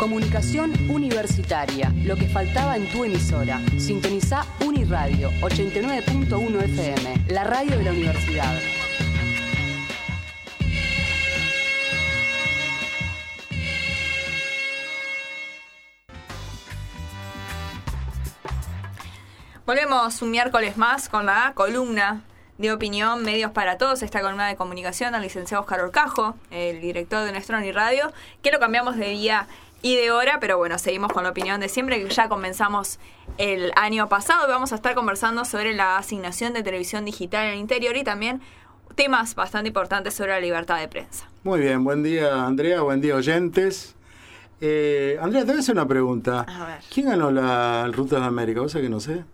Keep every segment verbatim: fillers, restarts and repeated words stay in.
Comunicación universitaria, lo que faltaba en tu emisora. Sintonizá Uniradio ochenta y nueve punto uno F M, la radio de la universidad. Volvemos un miércoles más con la columna de opinión Medios para Todos, esta columna de comunicación al licenciado Oscar Horcajo, el director de nuestro Uniradio, que lo cambiamos de día y de hora, pero bueno, seguimos con la opinión de siempre, que ya comenzamos el año pasado. Vamos a estar conversando sobre la asignación de televisión digital en el interior y también temas bastante importantes sobre la libertad de prensa. Muy bien, buen día Andrea, buen día oyentes. Eh, Andrea, te voy a hacer una pregunta. A ver. ¿Quién ganó la Ruta de América? ¿Vos sabés que no sé?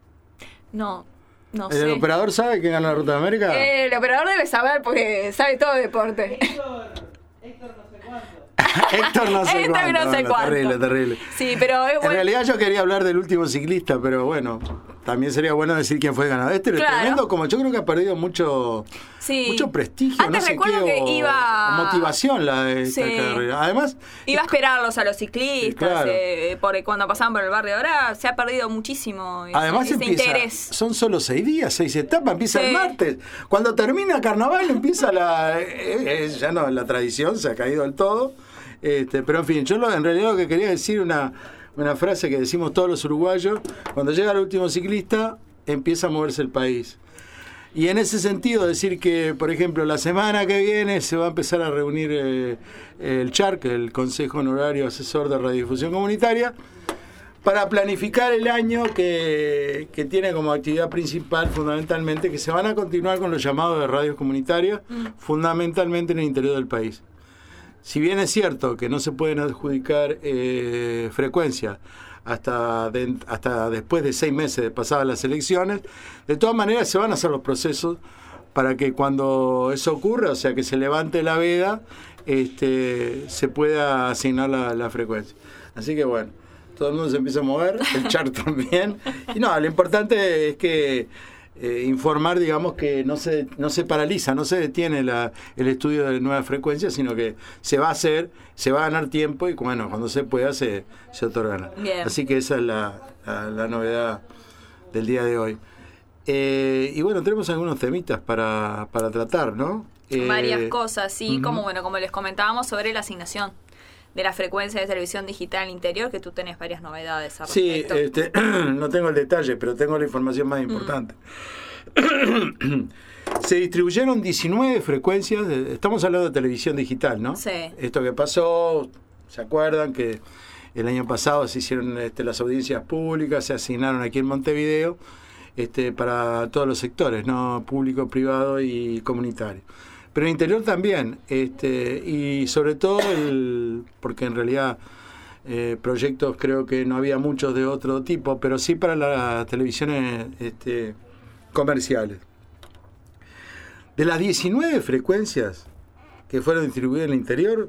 No, no ¿El sé. operador sabe quién ganó la Ruta de América? Eh, el operador debe saber porque sabe todo de deporte. Héctor, Héctor no sé cuánto. Héctor no sé Héctor cuánto. no sé Bueno, cuánto. Terrible, terrible. Sí, pero es En bueno. realidad yo quería hablar del último ciclista, pero bueno, también sería bueno decir quién fue el ganador. Este es Claro. tremendo, como yo creo que ha perdido mucho, Sí. mucho prestigio, Antes no sé recuerdo qué, que o iba- motivación la de esta Sí. carrera. Además, Iba a esperarlos a los ciclistas, Sí, claro. eh, porque cuando pasaban por el barrio ahora se ha perdido muchísimo ese, Además ese empieza, interés. son solo seis días, seis etapas, empieza Sí. el martes. Cuando termina carnaval empieza la, eh, eh, ya no, la tradición se ha caído del todo. Este, pero en fin, yo lo, en realidad lo que quería decir, una, una frase que decimos todos los uruguayos, cuando llega el último ciclista empieza a moverse el país. Y en ese sentido decir que, por ejemplo, la semana que viene se va a empezar a reunir eh, el C H A R C, el Consejo Honorario Asesor de Radiodifusión Comunitaria, para planificar el año que, que tiene como actividad principal fundamentalmente que se van a continuar con los llamados de radios comunitarias, mm. fundamentalmente en el interior del país. Si bien es cierto que no se pueden adjudicar eh, frecuencias hasta, de, hasta después de seis meses de pasadas las elecciones, de todas maneras se van a hacer los procesos para que cuando eso ocurra, o sea que se levante la veda, este, se pueda asignar la, la frecuencia. Así que bueno, todo el mundo se empieza a mover, el C H A R también. Y no, lo importante es que eh, informar, digamos, que no se no se paraliza, no se detiene la, el estudio de nuevas frecuencias, sino que se va a hacer, se va a ganar tiempo y bueno, cuando se pueda se, se otorgan. Bien. Así que esa es la, la, la novedad del día de hoy. Eh, y bueno, tenemos algunos temitas para, para tratar, ¿no? Eh, Varias cosas, sí, uh-huh. como bueno, como les comentábamos sobre la asignación de la frecuencia de televisión digital al interior, que tú tenés varias novedades al Sí, respecto. este, no tengo el detalle, pero tengo la información más importante. Mm. Se distribuyeron diecinueve frecuencias, de, estamos hablando de televisión digital, ¿no? Sí. Esto que pasó, ¿se acuerdan que el año pasado se hicieron este, las audiencias públicas, se asignaron aquí en Montevideo este, para todos los sectores, ¿no? Público, privado y comunitario. Pero en el interior también, este, y sobre todo, el, porque en realidad eh, proyectos creo que no había muchos de otro tipo, pero sí para las televisiones este, comerciales. De las diecinueve frecuencias que fueron distribuidas en el interior,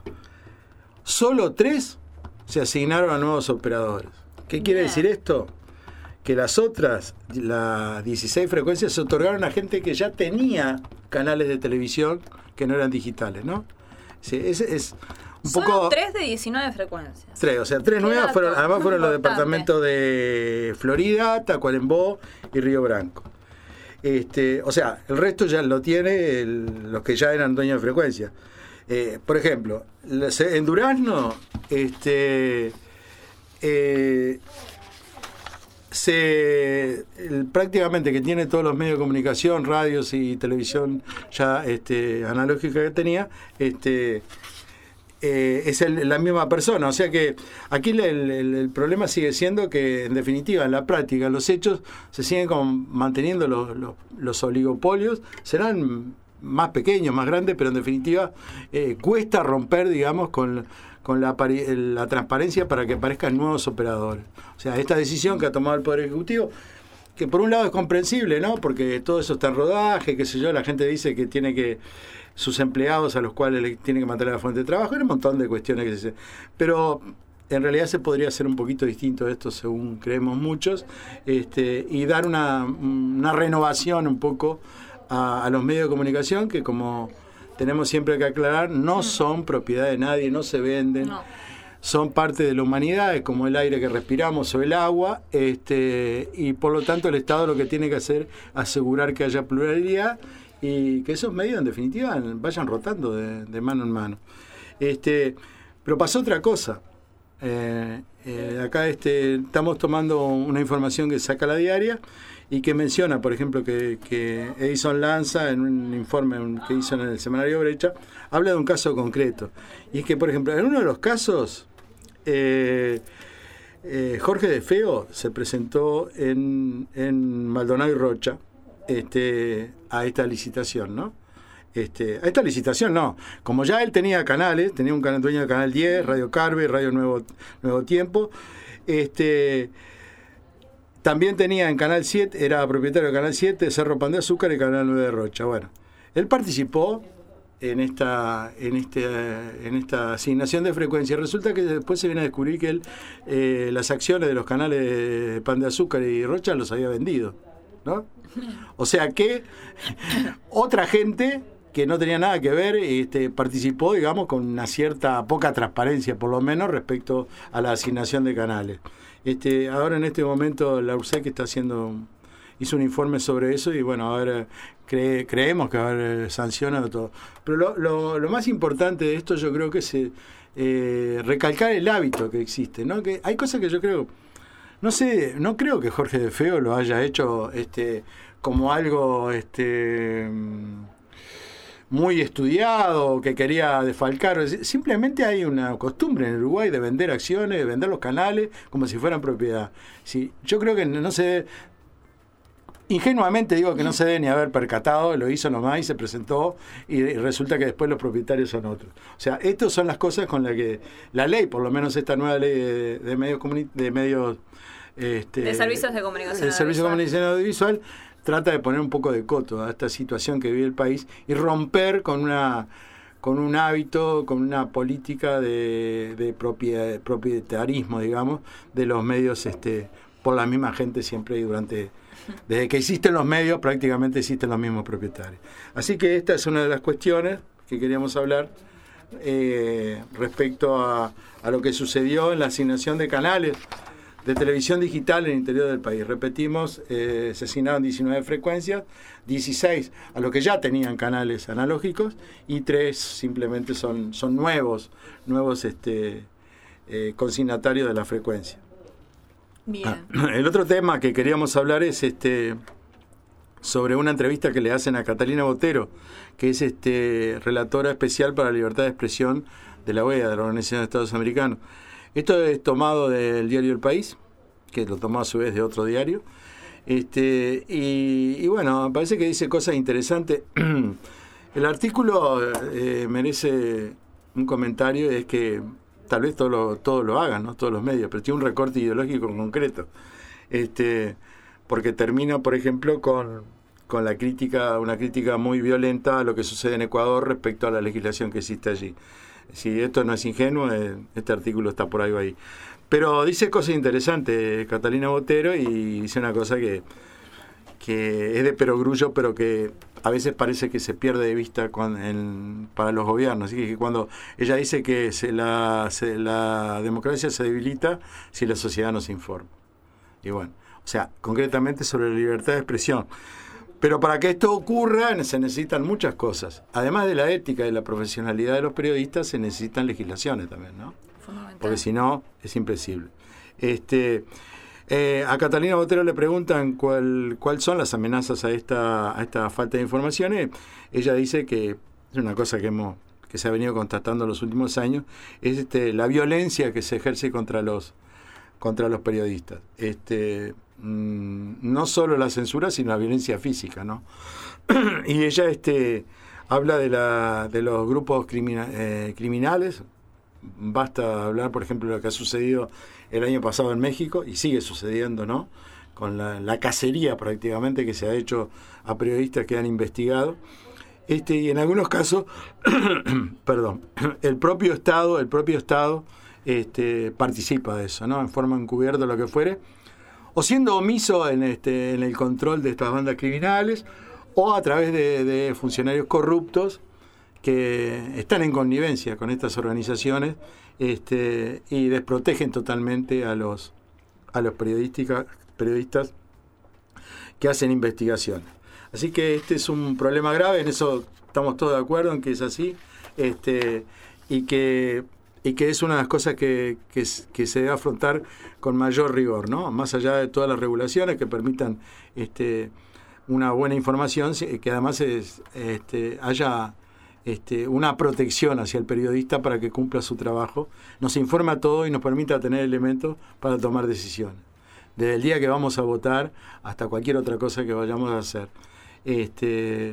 solo tres se asignaron a nuevos operadores. ¿Qué quiere Bien. decir esto? Que las otras, las dieciséis frecuencias, se otorgaron a gente que ya tenía canales de televisión que no eran digitales, ¿no? Sí, es, es un Solo poco... tres de diecinueve frecuencias. Tres, o sea, tres Qué nuevas, dato, fueron, además fueron los importante. departamentos de Florida, Tacuarembó y Río Branco. Este, o sea, el resto ya lo tiene el, los que ya eran dueños de frecuencia. Eh, por ejemplo, en Durazno, este... Eh, se el, prácticamente que tiene todos los medios de comunicación, radios y televisión ya este, analógica que tenía, este, eh, es el, la misma persona. O sea que aquí el, el, el problema sigue siendo que, en definitiva, en la práctica, en los hechos, se siguen como manteniendo los, los, los oligopolios. Serán más pequeños, más grandes, pero en definitiva eh, cuesta romper, digamos, con... con la, la transparencia para que aparezcan nuevos operadores. O sea, esta decisión que ha tomado el Poder Ejecutivo, que por un lado es comprensible, ¿no? Porque todo eso está en rodaje, qué sé yo, la gente dice que tiene que, sus empleados a los cuales le tiene que mantener la fuente de trabajo, hay un montón de cuestiones que se... Pero en realidad se podría hacer un poquito distinto esto, según creemos muchos, este, y dar una, una renovación un poco a, a los medios de comunicación que, como tenemos siempre que aclarar, no son propiedad de nadie, no se venden. No. son parte de la humanidad, es como el aire que respiramos o el agua, este, y por lo tanto el Estado lo que tiene que hacer es asegurar que haya pluralidad y que esos medios en definitiva vayan rotando de, de mano en mano. Este, pero pasó otra cosa. Eh, eh, acá este, estamos tomando una información que saca La Diaria y que menciona, por ejemplo, que, que Edison Lanza, en un informe que hizo en el semanario Brecha, habla de un caso concreto. Y es que, por ejemplo, en uno de los casos, eh, eh, Jorge de Feo se presentó en, en Maldonado y Rocha este, a esta licitación, ¿no? Este, a esta licitación no, como ya él tenía canales, tenía un canal, dueño de Canal diez, Radio Carve, Radio Nuevo, Nuevo Tiempo, este, también tenía en Canal siete, era propietario de Canal siete, Cerro Pan de Azúcar y Canal nueve de Rocha. Bueno, él participó en esta, en este, en esta asignación de frecuencia. Resulta que después se viene a descubrir que él eh, las acciones de los canales de Pan de Azúcar y Rocha los había vendido, ¿no? O sea que otra gente que no tenía nada que ver, este, participó, digamos, con una cierta poca transparencia, por lo menos, respecto a la asignación de canales. Este, ahora en este momento la U R S E C está haciendo, hizo un informe sobre eso y bueno, ahora cree, creemos que va a haber sancionado todo. Pero lo, lo, lo más importante de esto yo creo que es eh, recalcar el hábito que existe, ¿no? Que hay cosas que yo creo, no sé, no creo que Jorge de Feo lo haya hecho este, como algo este muy estudiado, que quería defalcar. Simplemente hay una costumbre en Uruguay de vender acciones, de vender los canales como si fueran propiedad. Sí, yo creo que no se debe, ingenuamente digo que no se debe ni haber percatado, lo hizo nomás y se presentó y resulta que después los propietarios son otros. O sea, estas son las cosas con las que la ley, por lo menos esta nueva ley de, de medios comuni- de medios este, de servicios de comunicación de servicios de comunicación audiovisual, trata de poner un poco de coto a esta situación que vive el país y romper con una con un hábito, con una política de, de propiedad, propietarismo, digamos, de los medios este, por la misma gente siempre y durante... Desde que existen los medios prácticamente existen los mismos propietarios. Así que esta es una de las cuestiones que queríamos hablar eh, respecto a, a lo que sucedió en la asignación de canales de televisión digital en el interior del país. Repetimos, eh, se asignaron diecinueve frecuencias, dieciséis a los que ya tenían canales analógicos y tres simplemente son, son nuevos, nuevos este, eh, consignatarios de la frecuencia. Bien. Ah, el otro tema que queríamos hablar es este sobre una entrevista que le hacen a Catalina Botero, que es este relatora especial para la libertad de expresión de la O E A, de la Organización de Estados Americanos. Esto es tomado del diario El País, que lo tomó a su vez de otro diario. Este, y, y bueno, parece que dice cosas interesantes. El artículo eh, merece un comentario, es que tal vez todos lo, todo lo hagan, ¿no? Todos los medios, pero tiene un recorte ideológico en concreto. Este, porque termina, por ejemplo, con, con la crítica, una crítica muy violenta a lo que sucede en Ecuador respecto a la legislación que existe allí. Si esto no es ingenuo, eh, este artículo está por ahí ahí. Pero dice cosas interesantes Catalina Botero y dice una cosa que, que es de perogrullo, pero que a veces parece que se pierde de vista con, en, para los gobiernos. Así que cuando ella dice que se la, se, la democracia se debilita si la sociedad no se informa. Y bueno, o sea, concretamente sobre la libertad de expresión. Pero para que esto ocurra se necesitan muchas cosas. Además de la ética y la profesionalidad de los periodistas, se necesitan legislaciones también, ¿no? Porque si no, es imposible. Este, eh, a Catalina Botero le preguntan cuál, cuáles son las amenazas a esta, a esta falta de informaciones. Ella dice que es una cosa que hemos que se ha venido constatando en los últimos años, es este, la violencia que se ejerce contra los contra los periodistas. Este, mmm, no solo la censura, sino la violencia física, ¿no? Y ella este, habla de, la, de los grupos crimina, eh, criminales. Basta hablar, por ejemplo, de lo que ha sucedido el año pasado en México, y sigue sucediendo, ¿no? Con la, la cacería prácticamente que se ha hecho a periodistas que han investigado. Este, y en algunos casos, perdón, el propio Estado, el propio Estado este, participa de eso, ¿no? En forma encubierta, lo que fuere, o siendo omiso en, este, en el control de estas bandas criminales, o a través de, de funcionarios corruptos que están en connivencia con estas organizaciones este, y desprotegen totalmente a los, a los periodística, periodistas que hacen investigaciones. Así que este es un problema grave, en eso estamos todos de acuerdo, en que es así, este, y que y que es una de las cosas que, que, que se debe afrontar con mayor rigor, ¿no? Más allá de todas las regulaciones que permitan este, una buena información, que además es, este, haya este, una protección hacia el periodista para que cumpla su trabajo, nos informa todo y nos permita tener elementos para tomar decisiones. Desde el día que vamos a votar hasta cualquier otra cosa que vayamos a hacer. Este,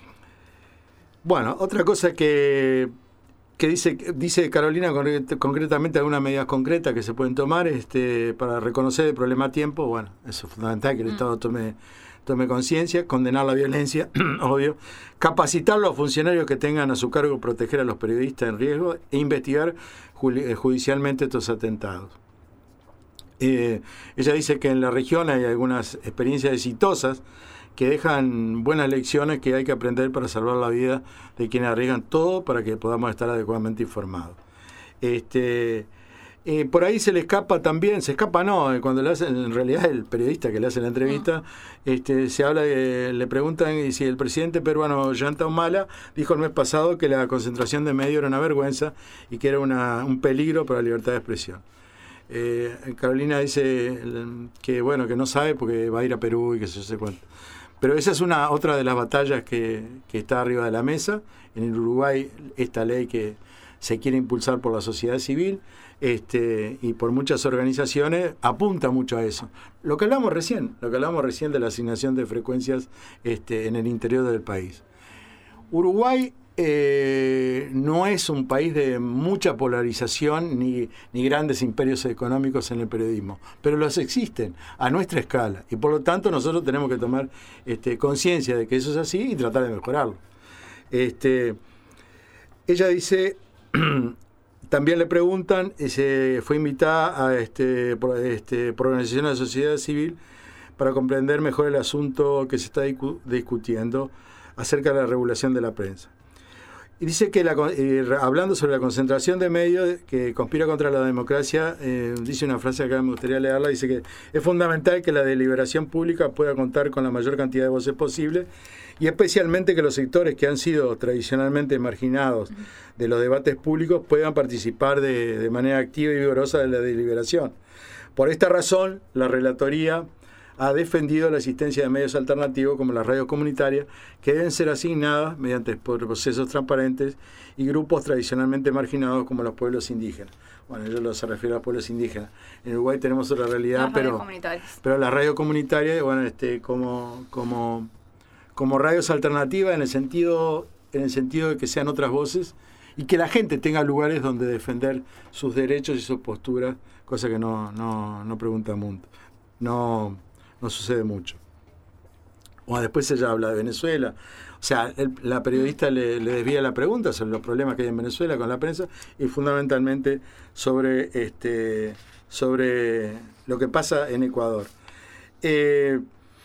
bueno, otra cosa que... que dice dice Carolina concretamente algunas medidas concretas que se pueden tomar este para reconocer el problema a tiempo. Bueno, eso es fundamental que el mm. Estado tome tome conciencia, condenar la violencia, obvio, capacitar a los funcionarios que tengan a su cargo proteger a los periodistas en riesgo e investigar judicialmente estos atentados. Eh, ella dice que en la región hay algunas experiencias exitosas que dejan buenas lecciones que hay que aprender para salvar la vida de quienes arriesgan todo para que podamos estar adecuadamente informados. Este, eh, por ahí se le escapa también, se escapa no, cuando le hacen, en realidad el periodista que le hace la entrevista, este, se habla, de, le preguntan y si el presidente peruano Ollanta Humala dijo el mes pasado que la concentración de medios era una vergüenza y que era una, un peligro para la libertad de expresión. Eh, Carolina dice que bueno, que no sabe porque va a ir a Perú y que se sé cuánto. Pero esa es una otra de las batallas que, que está arriba de la mesa. En el Uruguay, esta ley que se quiere impulsar por la sociedad civil este, y por muchas organizaciones apunta mucho a eso. Lo que hablamos recién, lo que hablamos recién de la asignación de frecuencias este, en el interior del país. Uruguay eh, no es un país de mucha polarización ni, ni grandes imperios económicos en el periodismo, pero los existen a nuestra escala y por lo tanto nosotros tenemos que tomar este, conciencia de que eso es así y tratar de mejorarlo. Este, ella dice, también le preguntan, se fue invitada a este, por, este, por organizaciones de la sociedad civil para comprender mejor el asunto que se está discu- discutiendo acerca de la regulación de la prensa. Y dice que, la, eh, hablando sobre la concentración de medios que conspira contra la democracia, eh, dice una frase acá, me gustaría leerla, dice que es fundamental que la deliberación pública pueda contar con la mayor cantidad de voces posible y especialmente que los sectores que han sido tradicionalmente marginados de los debates públicos puedan participar de, de manera activa y vigorosa de la deliberación. Por esta razón, la relatoría ha defendido la existencia de medios alternativos como las radios comunitarias que deben ser asignadas mediante procesos transparentes y grupos tradicionalmente marginados como los pueblos indígenas. Bueno, yo lo se refiero a los pueblos indígenas. En Uruguay tenemos otra realidad, las pero, pero las radios comunitarias, bueno, este, como, como, como radios alternativas en el sentido, en el sentido de que sean otras voces y que la gente tenga lugares donde defender sus derechos y sus posturas, cosa que no, no, no pregunta mundo. No. No sucede mucho. O después ella habla de Venezuela. O sea, el, la periodista le, le desvía la pregunta sobre los problemas que hay en Venezuela con la prensa y fundamentalmente sobre este sobre lo que pasa en Ecuador. Eh,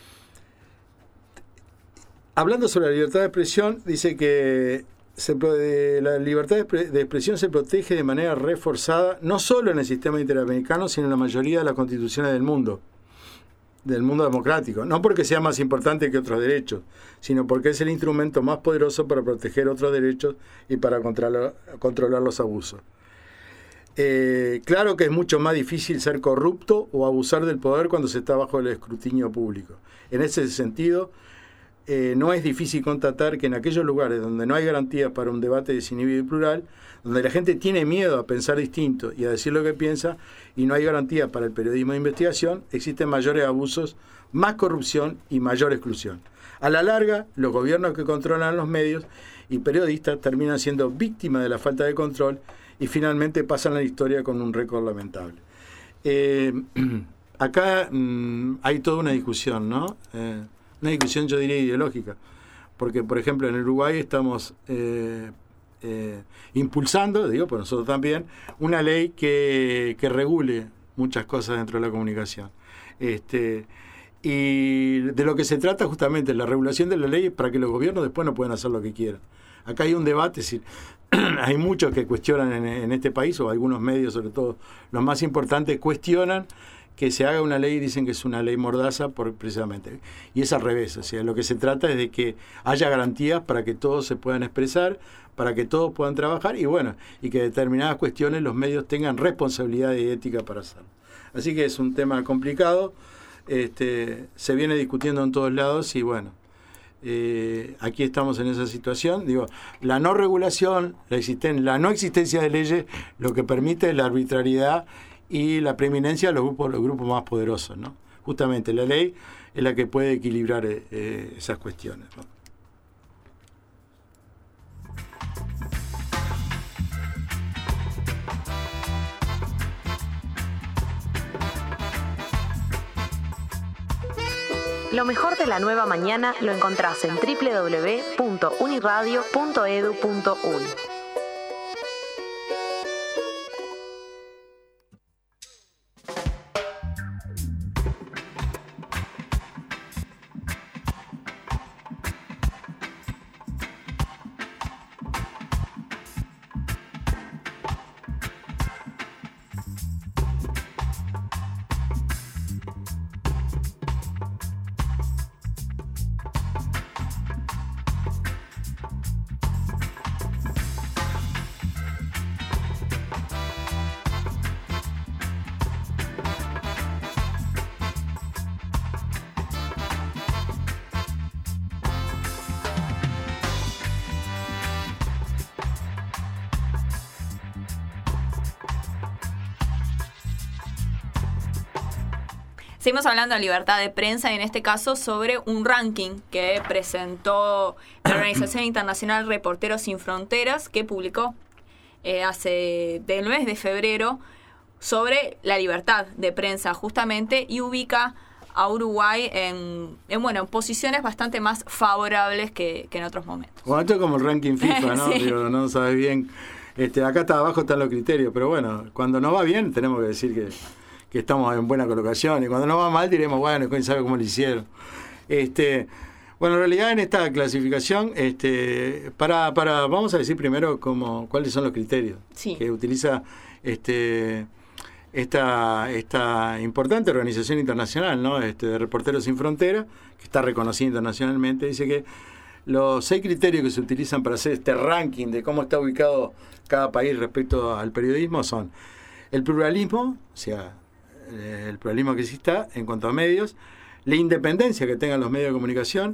hablando sobre la libertad de expresión, dice que se, la libertad de expresión se protege de manera reforzada no solo en el sistema interamericano, sino en la mayoría de las constituciones del mundo. del mundo democrático, no porque sea más importante que otros derechos, sino porque es el instrumento más poderoso para proteger otros derechos y para controlar, controlar los abusos. Eh, claro que es mucho más difícil ser corrupto o abusar del poder cuando se está bajo el escrutinio público. En ese sentido, eh, no es difícil constatar que en aquellos lugares donde no hay garantías para un debate desinhibido y plural, donde la gente tiene miedo a pensar distinto y a decir lo que piensa, y no hay garantías para el periodismo de investigación, existen mayores abusos, más corrupción y mayor exclusión. A la larga, los gobiernos que controlan los medios y periodistas terminan siendo víctimas de la falta de control y finalmente pasan a la historia con un récord lamentable. Eh, acá mmm, hay toda una discusión, ¿no? Eh, una discusión, yo diría, ideológica. Porque, por ejemplo, en Uruguay estamos eh, eh, impulsando, digo, por nosotros también, una ley que, que regule muchas cosas dentro de la comunicación. Este, y de lo que se trata justamente, la regulación de la ley es para que los gobiernos después no puedan hacer lo que quieran. Acá hay un debate, es decir, hay muchos que cuestionan en, en este país, o algunos medios, sobre todo los más importantes, cuestionan que se haga una ley y dicen que es una ley mordaza por, precisamente. Y es al revés, o sea, lo que se trata es de que haya garantías para que todos se puedan expresar, para que todos puedan trabajar y bueno, y que determinadas cuestiones los medios tengan responsabilidad y ética para hacerlo. Así que es un tema complicado, este, se viene discutiendo en todos lados y bueno, eh, aquí estamos en esa situación. Digo, la no regulación, la, existen, la no existencia de leyes, lo que permite es la arbitrariedad y la preeminencia de los grupos, los grupos más poderosos, ¿no? Justamente la ley es la que puede equilibrar eh, esas cuestiones, ¿no? Lo mejor de la nueva mañana lo encontrás en doble u doble u doble u punto uniradio punto e d u punto u n. Seguimos hablando de libertad de prensa y en este caso sobre un ranking que presentó la Organización Internacional Reporteros Sin Fronteras, que publicó eh, hace del mes de febrero sobre la libertad de prensa justamente, y ubica a Uruguay en, en bueno en posiciones bastante más favorables que, que en otros momentos. Bueno, esto es como el ranking FIFA, ¿no? Sí. Digo, no sabes bien. Este, acá está abajo están los criterios, pero bueno, cuando nos va bien tenemos que decir que que estamos en buena colocación, y cuando nos va mal diremos, bueno, quién sabe cómo lo hicieron. Este, bueno, en realidad en esta clasificación, este, para, para, vamos a decir primero cómo, cuáles son los criterios sí. que utiliza este, esta, esta importante organización internacional, ¿no? Este, de Reporteros Sin Fronteras, que está reconocida internacionalmente. Dice que los seis criterios que se utilizan para hacer este ranking de cómo está ubicado cada país respecto al periodismo son el pluralismo, o sea, el pluralismo que exista en cuanto a medios, la independencia que tengan los medios de comunicación,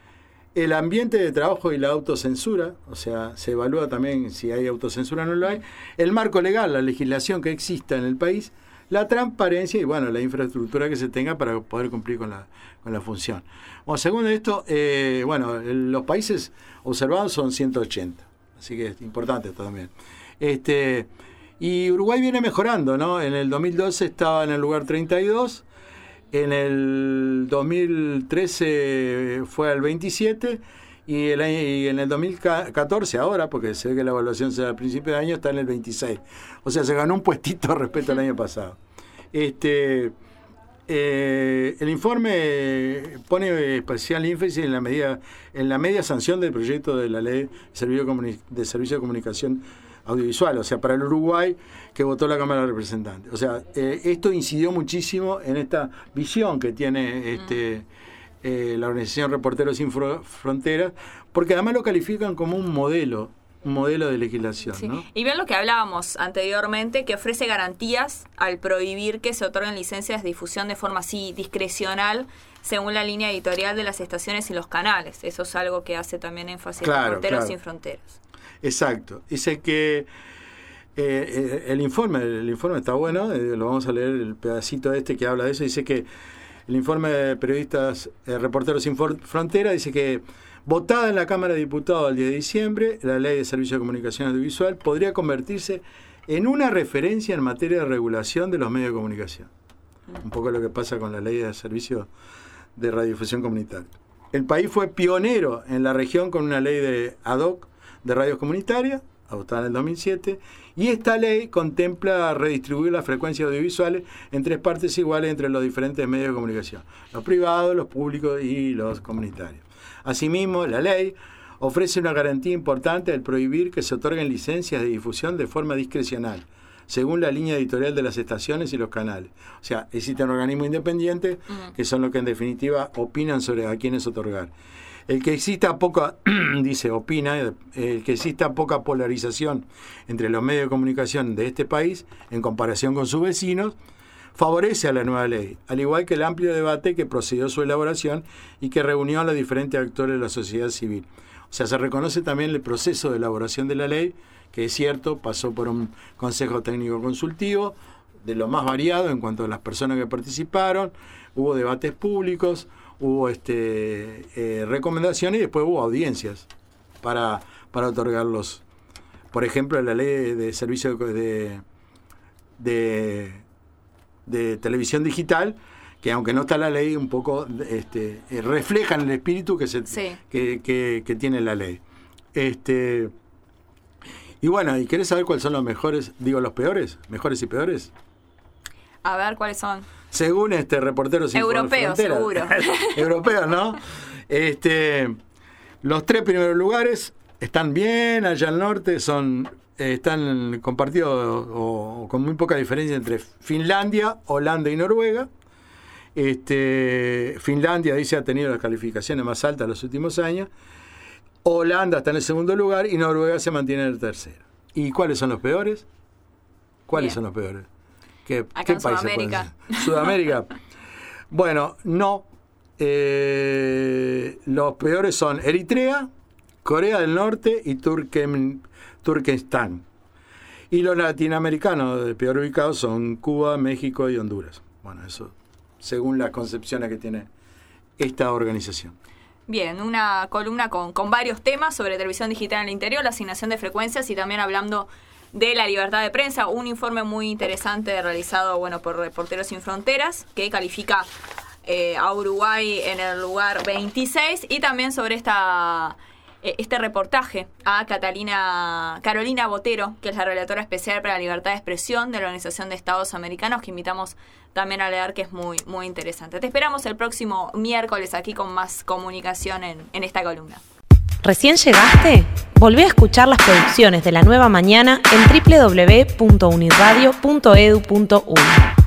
el ambiente de trabajo y la autocensura, o sea, se evalúa también si hay autocensura o no lo hay, el marco legal, la legislación que exista en el país, la transparencia y, bueno, la infraestructura que se tenga para poder cumplir con la, con la función. Bueno, según esto, eh, bueno, los países observados son ciento ochenta, así que es importante esto también. Este... Y Uruguay viene mejorando, ¿no? En el dos mil doce estaba en el lugar treinta y dos, en el dos mil trece fue al veintisiete y, el año, y en el dos mil catorce ahora, porque se ve que la evaluación se da a principio de año, está en el veintiséis. O sea, se ganó un puestito respecto al año pasado. Este, eh, el informe pone especial énfasis en la medida, en la media sanción del proyecto de la ley de servicio de, comuni- de, servicio de comunicación audiovisual, o sea, para el Uruguay, que votó la Cámara de Representantes. O sea, eh, esto incidió muchísimo en esta visión que tiene este eh, la Organización Reporteros Sin Fronteras, porque además lo califican como un modelo, un modelo de legislación, sí. ¿no? Y bien lo que hablábamos anteriormente, que ofrece garantías al prohibir que se otorguen licencias de difusión de forma así discrecional, según la línea editorial de las estaciones y los canales. Eso es algo que hace también énfasis claro, Reporteros claro. Sin Fronteras. Exacto. Dice que eh, el informe el informe está bueno, eh, lo vamos a leer, el pedacito este que habla de eso. Dice que el informe de periodistas eh, Reporteros Sin Fronteras dice que, votada en la Cámara de Diputados el diez de diciembre, la Ley de Servicio de Comunicación Audiovisual podría convertirse en una referencia en materia de regulación de los medios de comunicación. Un poco lo que pasa con la Ley de Servicio de Radiodifusión Comunitaria. El país fue pionero en la región con una ley de ad hoc de radios comunitarias, adoptada en el dos mil siete, y esta ley contempla redistribuir las frecuencias audiovisuales en tres partes iguales entre los diferentes medios de comunicación, los privados, los públicos y los comunitarios. Asimismo, la ley ofrece una garantía importante al prohibir que se otorguen licencias de difusión de forma discrecional, según la línea editorial de las estaciones y los canales. O sea, existen organismos independientes uh-huh. que son los que en definitiva opinan sobre a quiénes otorgar. El que exista poca, dice, opina, el que exista poca polarización entre los medios de comunicación de este país en comparación con sus vecinos, favorece a la nueva ley, al igual que el amplio debate que procedió su elaboración y que reunió a los diferentes actores de la sociedad civil. O sea, se reconoce también el proceso de elaboración de la ley, que es cierto, pasó por un consejo técnico consultivo, de lo más variado en cuanto a las personas que participaron, hubo debates públicos, hubo este, eh, recomendaciones y después hubo audiencias para, para otorgarlos. Por ejemplo, la ley de, de servicio de, de, de televisión digital, que aunque no está la ley, un poco este, eh, reflejan el espíritu que, se, sí. que, que, que tiene la ley. Este, y bueno, ¿y querés saber cuáles son los mejores, digo los peores, mejores y peores? A ver, ¿cuáles son? Según este Reporteros Sin Europeos, seguro. Europeos, ¿no? Este, los tres primeros lugares están bien allá al norte, son están compartidos o, o con muy poca diferencia entre Finlandia, Holanda y Noruega. Este, Finlandia, dice, ha tenido las calificaciones más altas en los últimos años. Holanda está en el segundo lugar y Noruega se mantiene en el tercero. ¿Y cuáles son los peores? ¿Cuáles Bien. son los peores? ¿Qué, Acá ¿qué en países Sudamérica. Sudamérica. Bueno, no. Eh, los peores son Eritrea, Corea del Norte y Turquem, Turquestán. Y los latinoamericanos de peor ubicados son Cuba, México y Honduras. Bueno, eso según las concepciones que tiene esta organización. Bien, una columna con, con varios temas sobre televisión digital en el interior, la asignación de frecuencias y también hablando de la libertad de prensa, un informe muy interesante realizado bueno por Reporteros Sin Fronteras, que califica eh, a Uruguay en el lugar veintiséis, y también sobre esta eh, este reportaje a Catalina Carolina Botero, que es la relatora especial para la libertad de expresión de la Organización de Estados Americanos, que invitamos también a leer, que es muy, muy interesante. Te esperamos el próximo miércoles aquí con más comunicación en, en esta columna. ¿Recién llegaste? Volvé a escuchar las producciones de La Nueva Mañana en doble u doble u doble u punto uniradio punto edu punto uy.